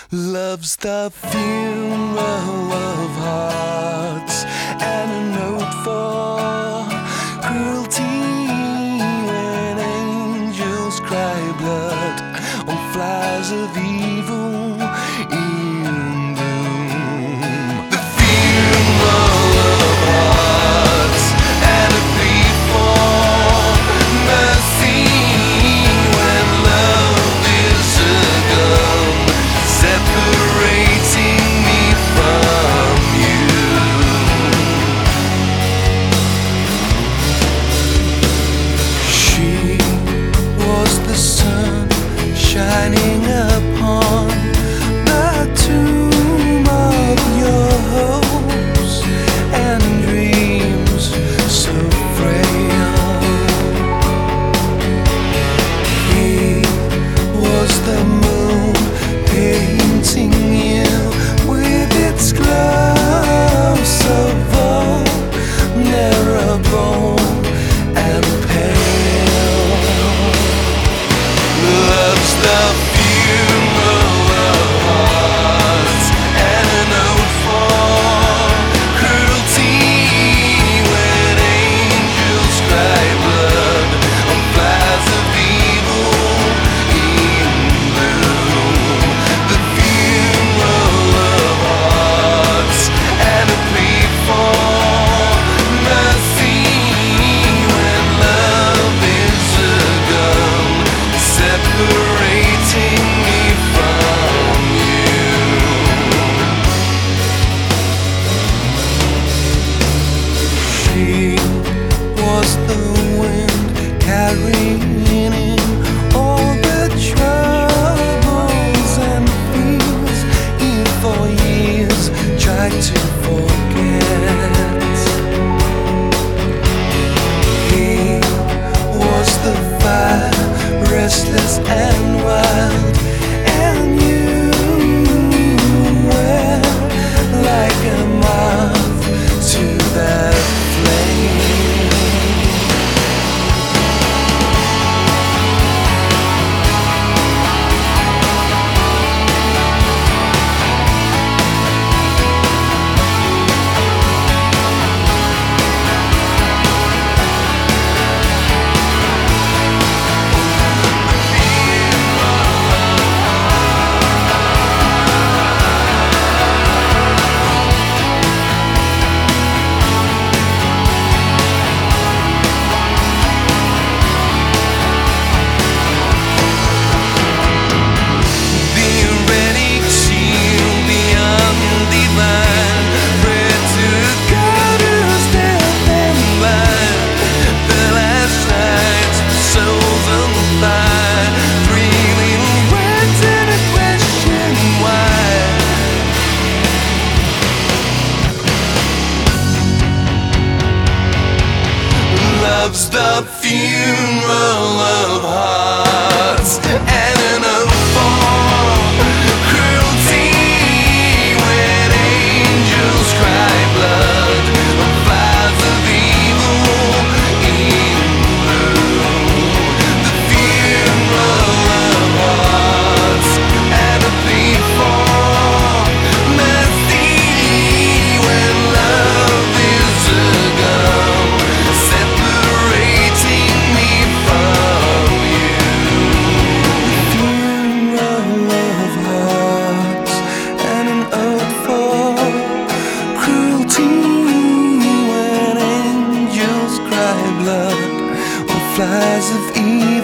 Love's the funeral of hearts and a note for cruelty when angels cry blood on flies of evil in bloom. The funeral of hearts and a plea for mercy when love is a gun separating me from you. She was the sun shining upon the tomb of your hopes and dreams so frail. He was the moon painting you with its glow so vulnerable and pale. Love's the funeral of hearts and a note for cruelty when angels cry blood on flies of evil in bloom. The funeral of hearts and a plea for mercy when love is a gun separating me from you. She was the wind carrying in all the troubles and fears he for years tried to forget. He was the fire, restless and wild, and you were like a moth to that flame. Love's the funeral of hearts and an oath for cruelty when angels cry blood on flies of evil in bloom. The funeral of hearts and a plea for mercy when love is a gun separating me from you. The funeral of hearts and an ode for cruelty when angels cry blood on flies of evil.